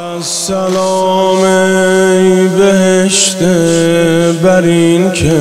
سلام ای بهشت بر این که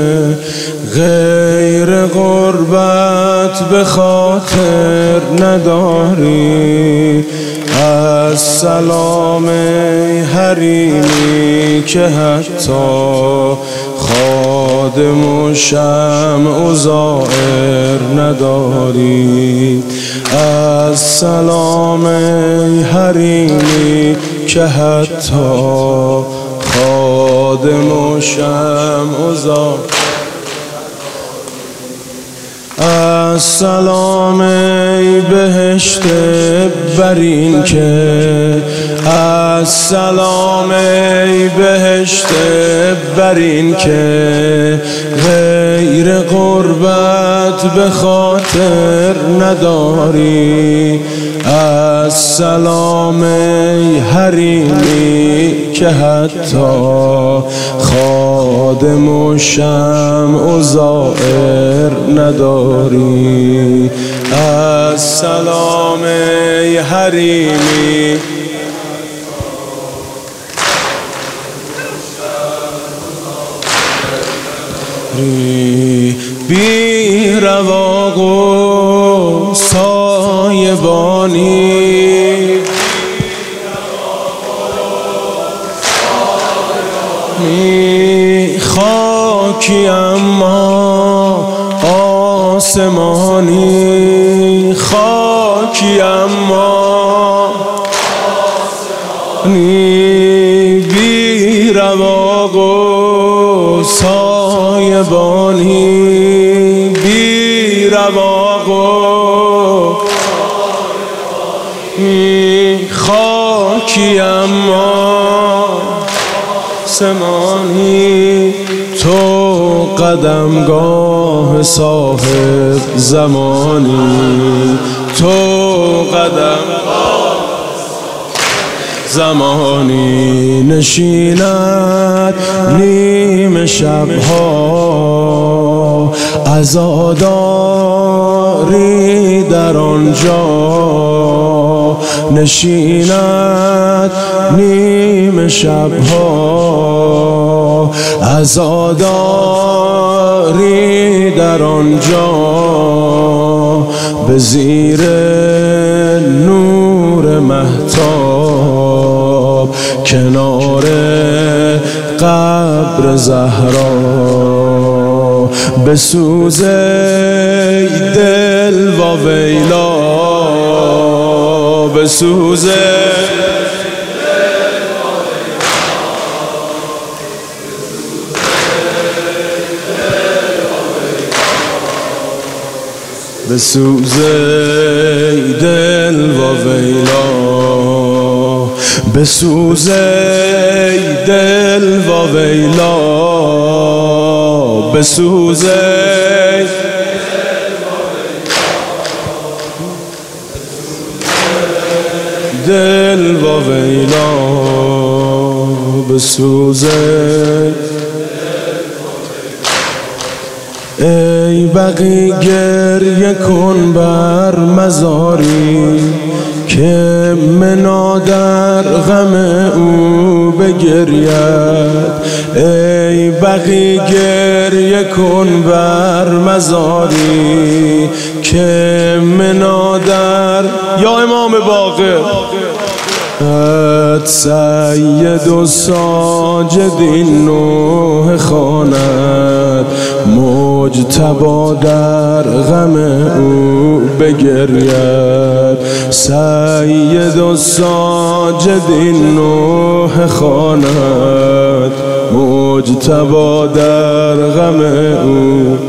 غیر غربت به خاطر نداری. از سلام ای حریمی که حتی خادم و شمع و زائر نداری. از سلام ای حریمی که حتی خادم و شمع و زائر. از سلام ای بهشت بر این که از سلام ای بهشت بر این که غیر غربت به خاطر نداری. از سلام ای حریمی که حتی خادم و شمع و زائر نداری. از سلام ای حریمی بی رواق و سایبانی خاکی اما آسمانی. خاکی اما بی رواق و سایبانی. بی رواق و خاکی اما آسمانی. تو قدمگاه صاحب زمانی. تو قدمگاه زمانی. نشیند نیم شبها عزاداری در آنجا. نشیند نیم شبها عزاداری در آنجا. به زیر نور مهتاب کنار قبر زهرا. بسوزه دل و ویلا. بسوزه بسوزه دل و ویلا. بسوزه دل و ویلا. بسوزه دل و ویلا. بسوزه ای بقی گریه کن بر مزاری که منا در غم او بگرید. ای بقی گریه کن بر مزاری که منا در یا امام باقر. سید و ساجدین نوح خواند مجتبی در غم او بگرید. سید و ساجدین نوح خواند مجتبی در غم او.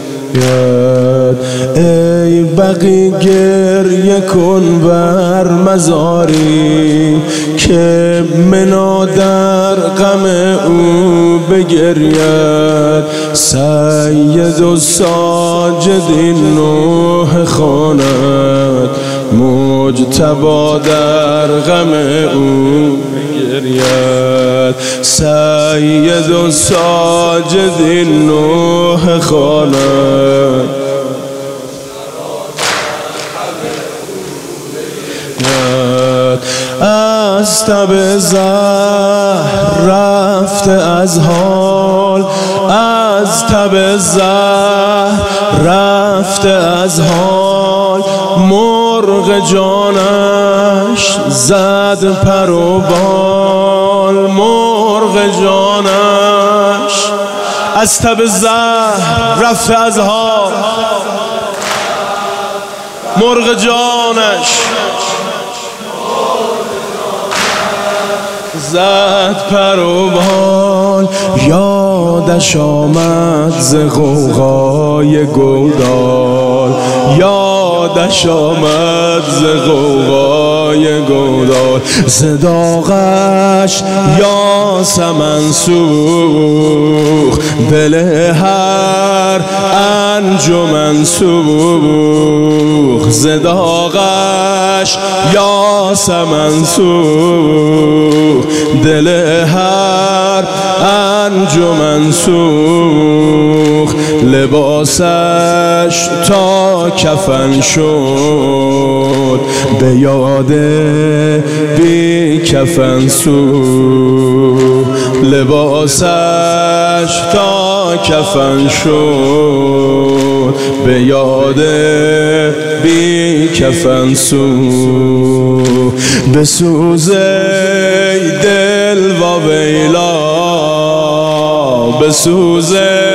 ای بقی گریه کن بر مزاری که منا در غم او بگرید. سید و ساجدین نوح خواند مجتبی در غم او بگرید. سید و ساجدین نوح خواند از تب زهر رفته از حال، از تب زهر رفته از حال. مرغ جانش زد پر و بال، مرغ جانش از تب زهر رفته از حال. مرغ جانش زد پر و بال. یادش آمد ز غوغای گودال، یادش آمد ز غوغای گودال. ز داغش یاسمن سوخت، دل هر انجمن سوخت. ز داغش یاسمن سوخت، دل هر انجمن سوخت. لباسش تا کفن شد، به یاد بی کفن سوخت. لباسش تا کفن شد، به یاد بی کفن سوخت. بسوز ای دل و ویلا، بسوز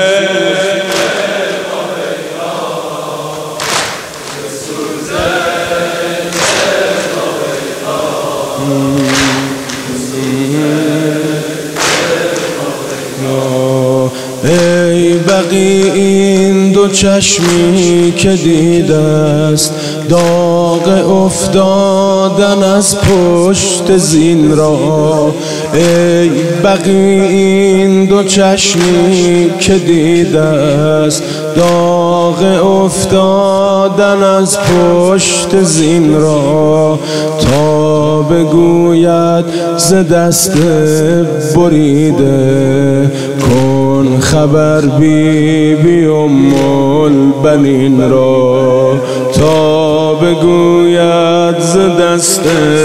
ای بقی این دو چشمی که دیده است داغ افتادن از پشت زین را. ای بقی این دو چشمی که دیده است داغ افتادن از پشت زین را. تا بگوید ز دست بریده کن خبر بی بی ام البنین را. تا بگوید ز دست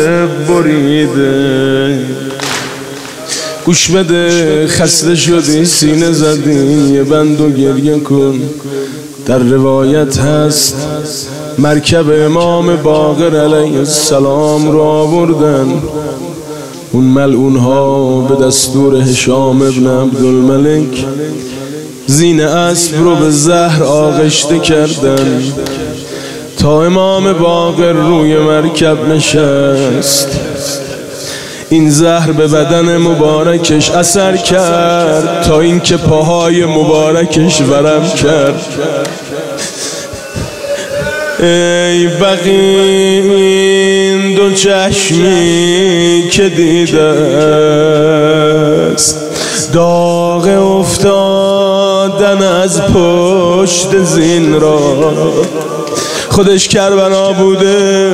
بریده. گوش بده خسته شدی سینه زدی یه بند و گریه کن. در روایت هست مرکب امام باقر علیه السلام را آوردن، اون ملعون ها به دستور هشام ابن عبدالملک زین اسب رو به زهر آغشته کردن تا امام باقر روی مرکب نشست. این زهر به بدن مبارکش اثر کرد تا اینکه پاهای مبارکش ورم کرد. ای بقی این دو چشمی که دیده است داغ افتادن از پشت زین را. خودش کربلا بوده،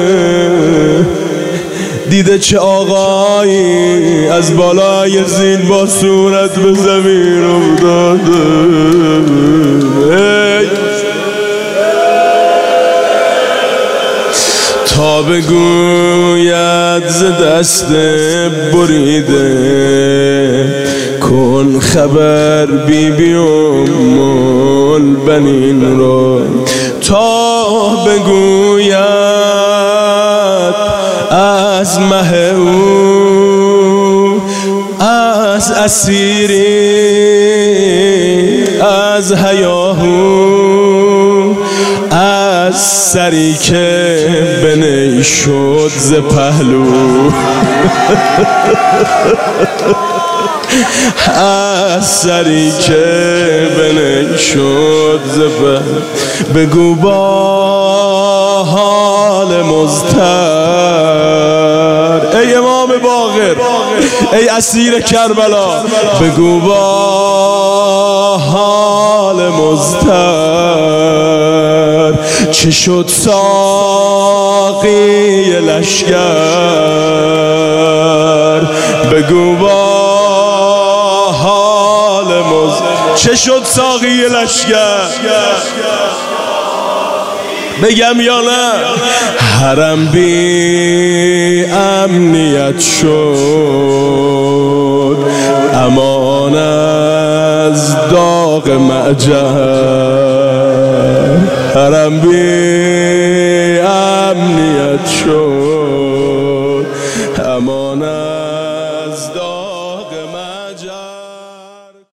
دیده چه آقایی از بالای زین با صورت به زمین افتاده. تا بگوید ز دست بریده کن خبر بی بی ام البنین را. تا بگوید از مه او، از اسیری، از هیاهو، از سری که بنی شد ز پهلو، از سری که بنی شد ز پهلو. بگو با حال مضطر ای امام باقر، ای اسیر کربلا، بگو با حال مضطر چه شد ساقی لشکر. بگو با حال مضطر چه شد ساقی لشکر. بگم یا نه؟ حرم بی امنیت شد، امان از داغ معجر. حرم بی امنیت شد، امان